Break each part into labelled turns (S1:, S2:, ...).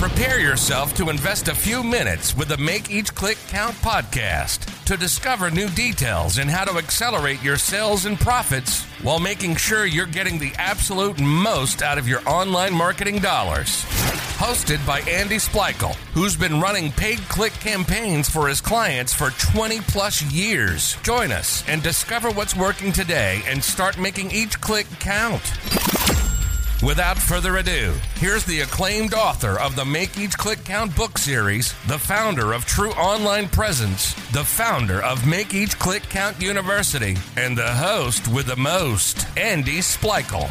S1: Prepare yourself to invest a few minutes with the Make Each Click Count podcast to discover new details and how to accelerate your sales and profits while making sure you're getting the absolute most out of your online marketing dollars. Hosted by Andy Splichal, who's been running paid click campaigns for his clients for 20 plus years. Join us and discover what's working today and start making each click count. Without further ado, here's the acclaimed author of the Make Each Click Count book series, the founder of True Online Presence, the founder of Make Each Click Count University, and the host with the most, Andy Splichal.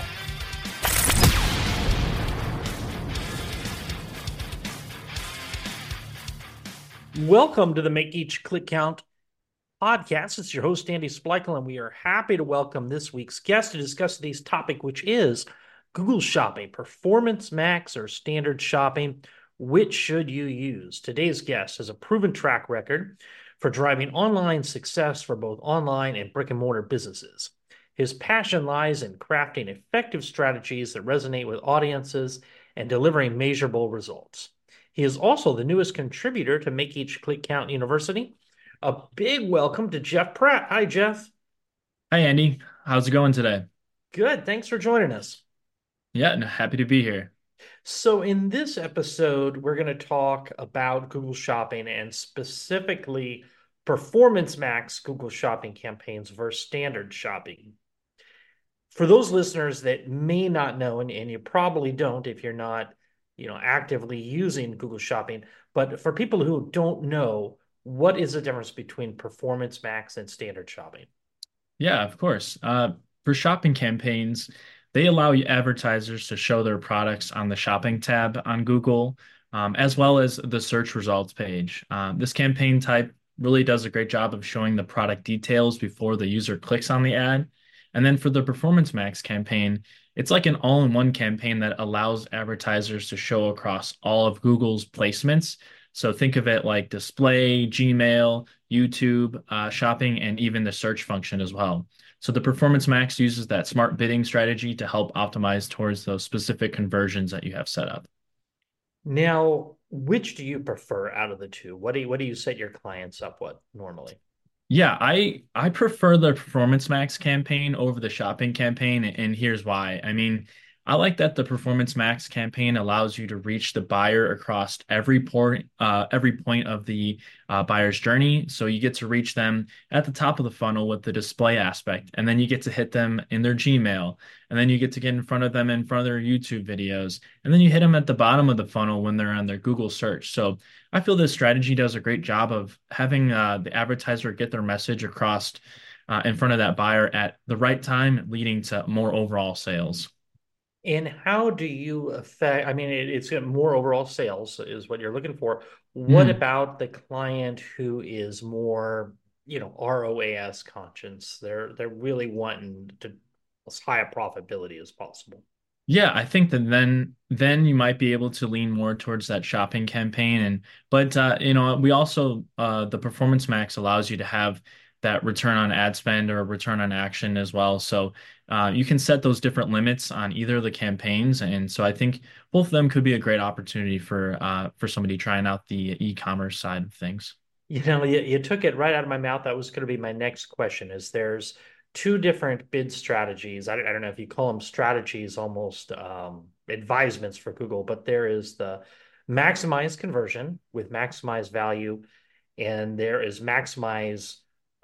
S2: Welcome to the Make Each Click Count podcast. It's your host, Andy Splichal, and we are happy to welcome this week's guest to discuss today's topic, which is Google Shopping, Performance Max or Standard Shopping. Which should you use? Today's guest has a proven track record for driving online success for both online and brick-and-mortar businesses. His passion lies in crafting effective strategies that resonate with audiences and delivering measurable results. He is also the newest contributor to Make Each Click Count University. A big welcome to Jeff Pratt. Hi, Jeff.
S3: Hi, Andy. How's it going today?
S2: Good. Thanks for joining us.
S3: Yeah, happy to be here.
S2: So in this episode, we're going to talk about Google Shopping and specifically Performance Max Google Shopping campaigns versus Standard Shopping. For those listeners that may not know, and you probably don't if you're not actively using Google Shopping, but for people who don't know, what is the difference between Performance Max and Standard Shopping?
S3: Yeah, of course. For shopping campaigns, they allow advertisers to show their products on the shopping tab on Google, as well as the search results page. This campaign type really does a great job of showing the product details before the user clicks on the ad. And then for the Performance Max campaign, it's like an all-in-one campaign that allows advertisers to show across all of Google's placements. So think of it like display, Gmail, YouTube, shopping, and even the search function as well. So the Performance Max uses that smart bidding strategy to help optimize towards those specific conversions that you have set up.
S2: Now, which do you prefer out of the two? What do you set your clients up with normally?
S3: Yeah, I prefer the Performance Max campaign over the shopping campaign, and here's why. I mean, I like that the Performance Max campaign allows you to reach the buyer across every point of the buyer's journey. So you get to reach them at the top of the funnel with the display aspect, and then you get to hit them in their Gmail, and then you get to get in front of them in front of their YouTube videos, and then you hit them at the bottom of the funnel when they're on their Google search. So I feel this strategy does a great job of having the advertiser get their message across in front of that buyer at the right time, leading to more overall sales.
S2: And how do you affect, it's more overall sales is what you're looking for. What about the client who is more, ROAS conscious? They're really wanting to as high a profitability as possible.
S3: Yeah, I think that then you might be able to lean more towards that shopping campaign. But we also the Performance Max allows you to have that return on ad spend or return on action as well. So you can set those different limits on either of the campaigns. And so I think both of them could be a great opportunity for somebody trying out the e-commerce side of things.
S2: You took it right out of my mouth. That was going to be my next question is there's two different bid strategies. I don't know if you call them strategies, almost advisements for Google, but there is the maximize conversion with maximize value, and there is maximize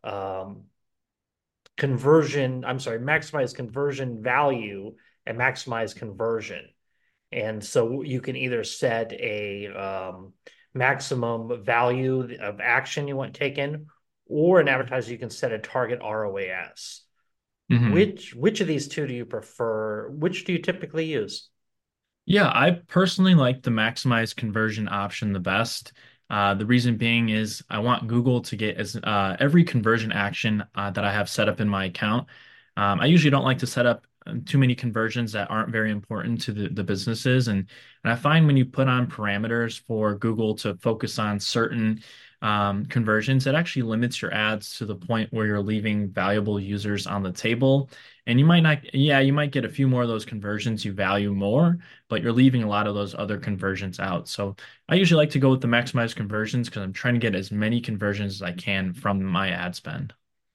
S2: maximize conversion value and maximize conversion. And so you can either set a maximum value of action you want taken, or an advertiser, you can set a target ROAS. Mm-hmm. Which of these two do you prefer? Which do you typically use?
S3: Yeah, I personally like the maximize conversion option the best. The reason being is I want Google to get every conversion action that I have set up in my account. I usually don't like to set up too many conversions that aren't very important to the businesses. And I find when you put on parameters for Google to focus on certain conversions, it actually limits your ads to the point where you're leaving valuable users on the table. And you might not, yeah, you might get a few more of those conversions you value more, but you're leaving a lot of those other conversions out. So I usually like to go with the maximize conversions because I'm trying to get as many conversions as I can from my ad spend.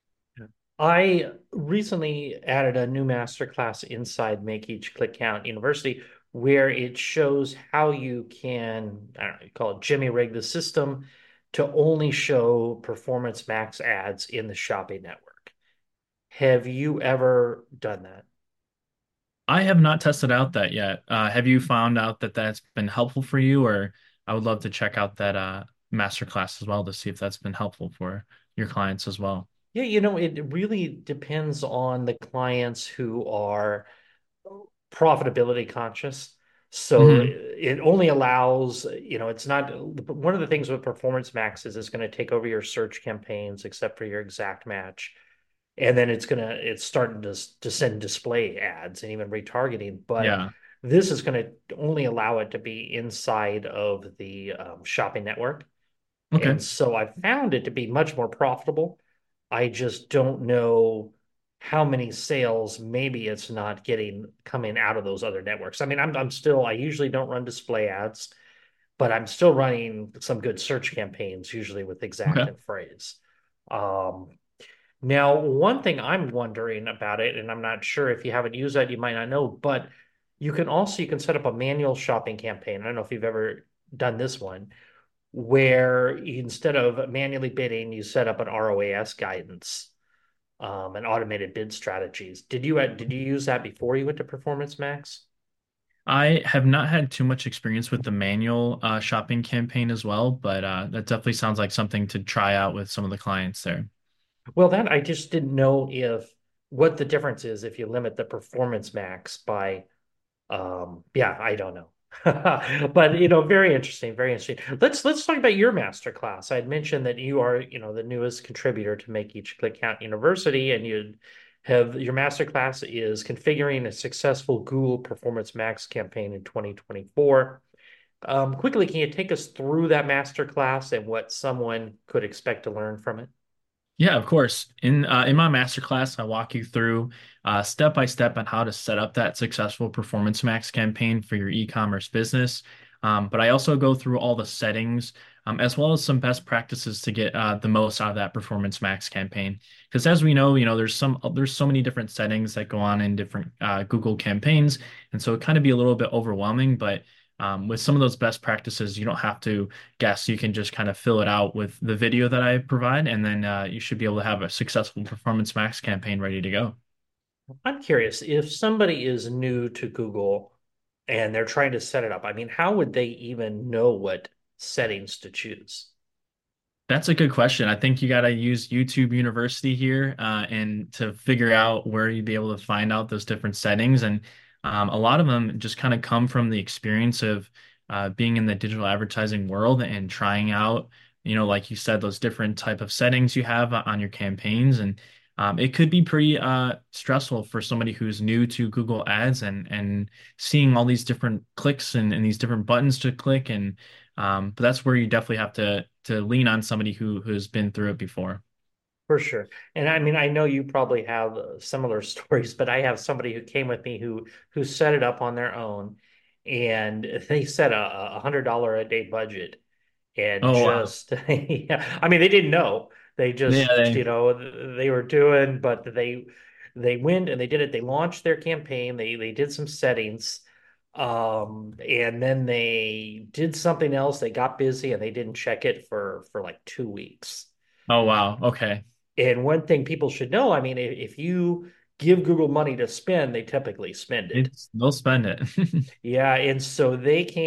S2: I recently added a new masterclass inside Make Each Click Count University where it shows how you can, I don't know, you call it Jimmy rig the system to only show Performance Max ads in the shopping network. Have you ever done that?
S3: I have not tested out that yet. Have you found out that that's been helpful for you, or I would love to check out that masterclass as well to see if that's been helpful for your clients as well.
S2: Yeah, it really depends on the clients who are profitability conscious. So
S3: Hmm.
S2: it only allows, it's not one of the things with Performance Max is it's going to take over your search campaigns except for your exact match. And then it's starting to send display ads and even retargeting. But
S3: Yeah.
S2: this is going to only allow it to be inside of the shopping network.
S3: Okay.
S2: And so I found it to be much more profitable. I just don't know how many sales maybe it's not getting coming out of those other networks. I mean, I'm still I usually don't run display ads, but I'm still running some good search campaigns, usually with exact
S3: Okay.
S2: and phrase. Um, Now, one thing I'm wondering about it, and I'm not sure if you haven't used that, you might not know, but you can set up a manual shopping campaign. I don't know if you've ever done this one where instead of manually bidding, you set up an ROAS guidance, and automated bid strategies. Did you use that before you went to Performance Max?
S3: I have not had too much experience with the manual shopping campaign as well, but that definitely sounds like something to try out with some of the clients there.
S2: Well, that I just didn't know if what the difference is if you limit the Performance Max by yeah, I don't know. But very interesting, very interesting. Let's talk about your master class. I had mentioned that you are, the newest contributor to Make Each Click Count University, and you have your master class is configuring a successful Google Performance Max campaign in 2024. Quickly, can you take us through that master class and what someone could expect to learn from it?
S3: Yeah, of course. In my masterclass, I walk you through step by step on how to set up that successful Performance Max campaign for your e-commerce business. But I also go through all the settings, as well as some best practices to get the most out of that Performance Max campaign. Because as we know, there's so many different settings that go on in different Google campaigns, and so it kind of be a little bit overwhelming. But with some of those best practices, you don't have to guess. You can just kind of fill it out with the video that I provide, and then you should be able to have a successful Performance Max campaign ready to go.
S2: I'm curious if somebody is new to Google and they're trying to set it up. I mean, how would they even know what settings to choose?
S3: That's a good question. I think you got to use YouTube University here and to figure out where you'd be able to find out those different settings. And a lot of them just kind of come from the experience of being in the digital advertising world and trying out, like you said, those different type of settings you have on your campaigns. And it could be pretty stressful for somebody who's new to Google Ads and seeing all these different clicks and these different buttons to click and but that's where you definitely have to lean on somebody who's been through it before.
S2: For sure. And I mean, I know you probably have similar stories, but I have somebody who came with me who set it up on their own, and they set a $100 a day budget, and
S3: Oh wow.
S2: just yeah, I mean, they didn't know. They
S3: Yeah,
S2: just, they were doing, but they went and they did it. They launched their campaign. They did some settings, and then they did something else. They got busy and they didn't check it for like 2 weeks.
S3: oh wow. Okay.
S2: And one thing people should know, I mean, if you give Google money to spend, they typically spend it.
S3: They'll spend it.
S2: Yeah, and so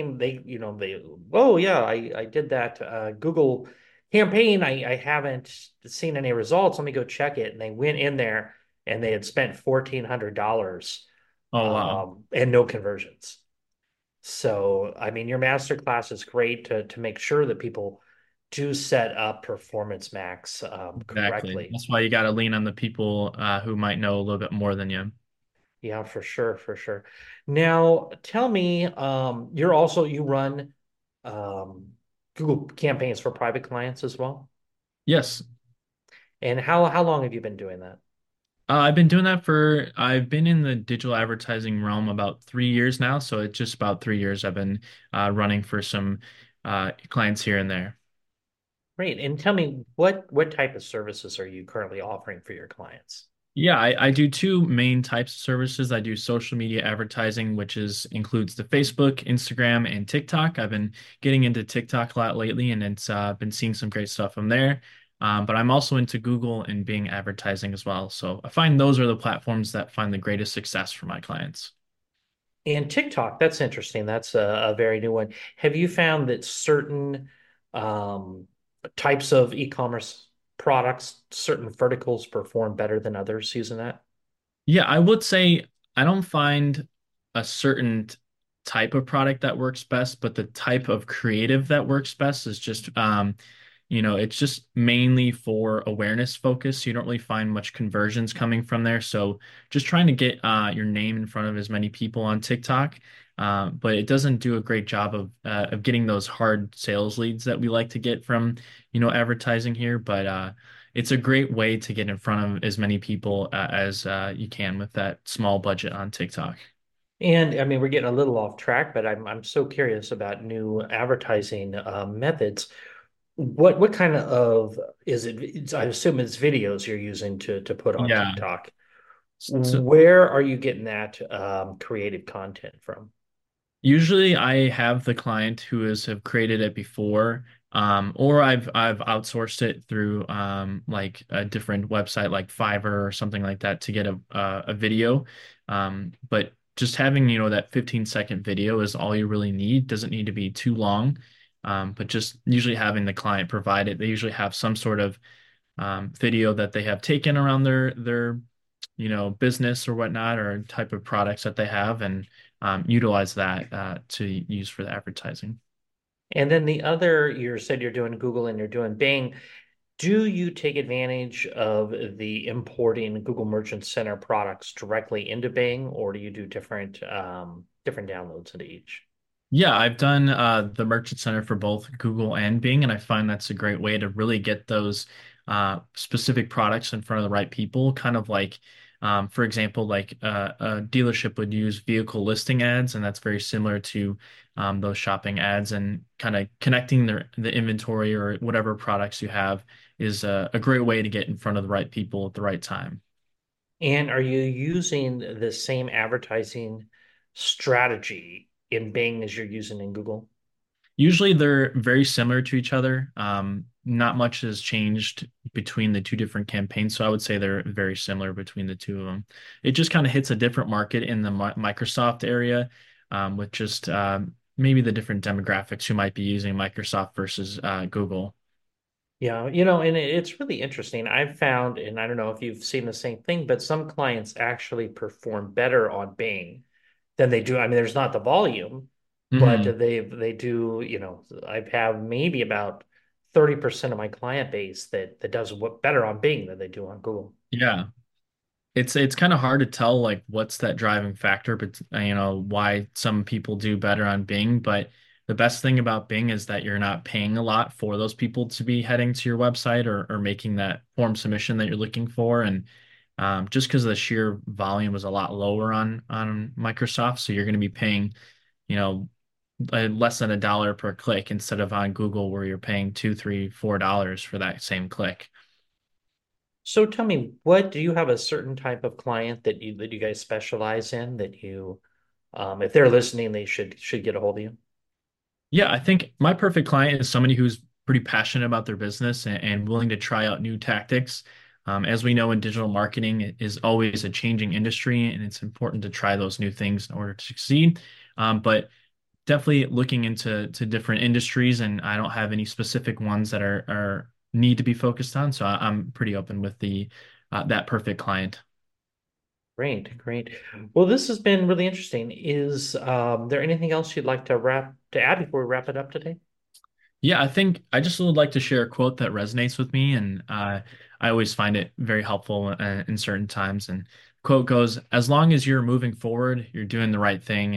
S2: oh yeah, I did that Google campaign. I haven't seen any results. Let me go check it. And they went in there and they had spent $1,400
S3: Oh wow.
S2: and no conversions. So, I mean, your master class is great to make sure that people do set up Performance Max
S3: Exactly.
S2: correctly.
S3: That's why you got to lean on the people who might know a little bit more than you.
S2: Yeah, for sure, for sure. Now, tell me, you run um, Google campaigns for private clients as well?
S3: Yes.
S2: And how long have you been doing that?
S3: I've been in the digital advertising realm about 3 years now. So it's just about 3 years I've been running for some clients here and there.
S2: Great. And tell me what type of services are you currently offering for your clients?
S3: Yeah, I do two main types of services. I do social media advertising, which includes the Facebook, Instagram, and TikTok. I've been getting into TikTok a lot lately, and it's been seeing some great stuff from there. But I'm also into Google and Bing advertising as well. So I find those are the platforms that find the greatest success for my clients.
S2: And TikTok, that's interesting. That's a very new one. Have you found that certain um, types of e-commerce products, certain verticals perform better than others using that?
S3: Yeah, I would say I don't find a certain type of product that works best, but the type of creative that works best is just it's just mainly for awareness focus. You don't really find much conversions coming from there. So just trying to get your name in front of as many people on TikTok. But it doesn't do a great job of getting those hard sales leads that we like to get from, advertising here. But it's a great way to get in front of as many people as you can with that small budget on TikTok.
S2: And I mean, we're getting a little off track, but I'm so curious about new advertising methods. What kind of is it? I assume it's videos you're using to put on
S3: Yeah.
S2: TikTok.
S3: So
S2: Where are you getting that creative content from?
S3: usually I have the client who have created it before, or I've outsourced it through like a different website like Fiverr or something like that to get a video. But just having, that 15-second video is all you really need. Doesn't need to be too long. But just usually having the client provide it. They usually have some sort of video that they have taken around their business or whatnot, or type of products that they have, and utilize that to use for the advertising.
S2: And then the other, you said you're doing Google and you're doing Bing. Do you take advantage of the importing Google Merchant Center products directly into Bing, or do you do different downloads into each?
S3: Yeah, I've done the Merchant Center for both Google and Bing, and I find that's a great way to really get those specific products in front of the right people. Kind of like, for example, like a dealership would use vehicle listing ads, and that's very similar to those shopping ads. And kind of connecting the inventory or whatever products you have is a great way to get in front of the right people at the right time.
S2: And are you using the same advertising strategy in Bing as you're using in Google?
S3: Usually they're very similar to each other. Not much has changed between the two different campaigns, so I would say they're very similar between the two of them. It just kind of hits a different market in the Microsoft area, with just maybe the different demographics who might be using Microsoft versus Google.
S2: Yeah, and it's really interesting. I've found, and I don't know if you've seen the same thing, but some clients actually perform better on Bing than they do. I mean, there's not the volume, but
S3: Mhm.
S2: they do, I have maybe about 30% of my client base that does better on Bing than they do on Google.
S3: Yeah. It's kind of hard to tell like what's that driving factor, but why some people do better on Bing. But the best thing about Bing is that you're not paying a lot for those people to be heading to your website, or making that form submission that you're looking for. And just because the sheer volume is a lot lower on Microsoft, so you're going to be paying, you know, less than $1 per click instead of on Google where you're paying $2, $3, $4 for that same click.
S2: So tell me, what do you have a certain type of client that you guys specialize in that if they're listening, they should get a hold of you?
S3: Yeah, I think my perfect client is somebody who's pretty passionate about their business and willing to try out new tactics. As we know in digital marketing, it is always a changing industry, and it's important to try those new things in order to succeed. But definitely looking into different industries, and I don't have any specific ones that are need to be focused on. So I'm pretty open with the that perfect client.
S2: Great, great. Well, this has been really interesting. Is there anything else you'd like to add before we wrap it up today?
S3: Yeah, I think I just would like to share a quote that resonates with me, and I always find it very helpful in certain times. And quote goes, "As long as you're moving forward, you're doing the right thing, and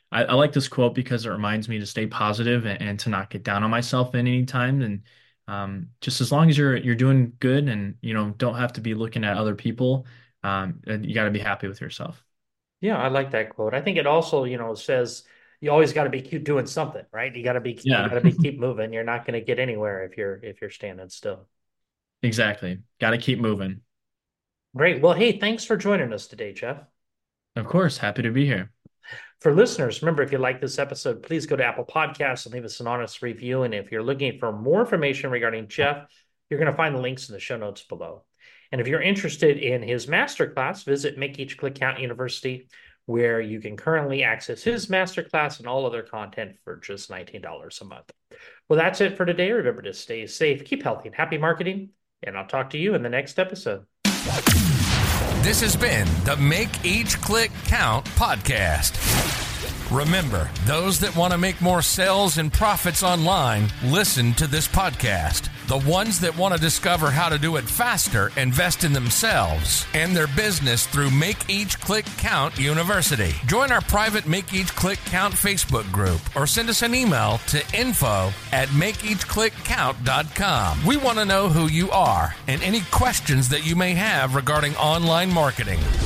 S3: I like this quote because it reminds me to stay positive and to not get down on myself at any time. And just as long as you're doing good and don't have to be looking at other people, you got to be happy with yourself.
S2: Yeah, I like that quote. I think it also, says you always got to be keep doing something, right? You
S3: Yeah,
S2: got to be keep moving. You're not going to get anywhere if you're standing still.
S3: exactly. Got to keep moving.
S2: Great. Well, hey, thanks for joining us today, Jeff.
S3: Of course, happy to be here.
S2: For listeners, remember, if you like this episode, please go to Apple Podcasts and leave us an honest review. And if you're looking for more information regarding Jeff, you're going to find the links in the show notes below. And if you're interested in his masterclass, visit Make Each Click Count University, where you can currently access his masterclass and all other content for just $19 a month. Well, that's it for today. Remember to stay safe, keep healthy, and happy marketing. And I'll talk to you in the next episode.
S1: This has been the Make Each Click Count podcast. Remember, those that want to make more sales and profits online, listen to this podcast. The ones that want to discover how to do it faster invest in themselves and their business through Make Each Click Count University. Join our private Make Each Click Count Facebook group or send us an email to info@makeeachclickcount.com. We want to know who you are and any questions that you may have regarding online marketing.